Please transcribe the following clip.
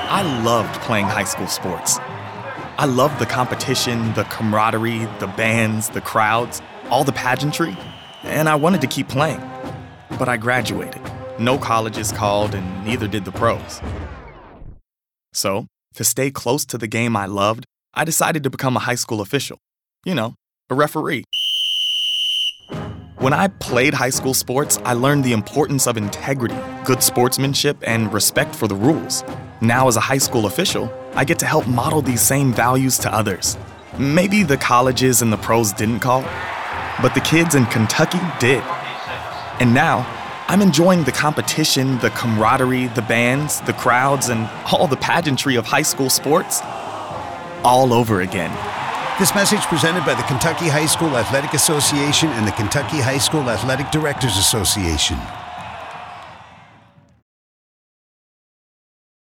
I loved playing high school sports. I loved the competition, the camaraderie, the bands, the crowds, all the pageantry, and I wanted to keep playing. But I graduated. No colleges called, and neither did the pros. So, to stay close to the game I loved, I decided to become a high school official. You know, a referee. When I played high school sports, I learned the importance of integrity, good sportsmanship, and respect for the rules. Now, as a high school official, I get to help model these same values to others. Maybe the colleges and the pros didn't call, but the kids in Kentucky did. And now, I'm enjoying the competition, the camaraderie, the bands, the crowds, and all the pageantry of high school sports all over again. This message presented by the Kentucky High School Athletic Association and the Kentucky High School Athletic Directors Association.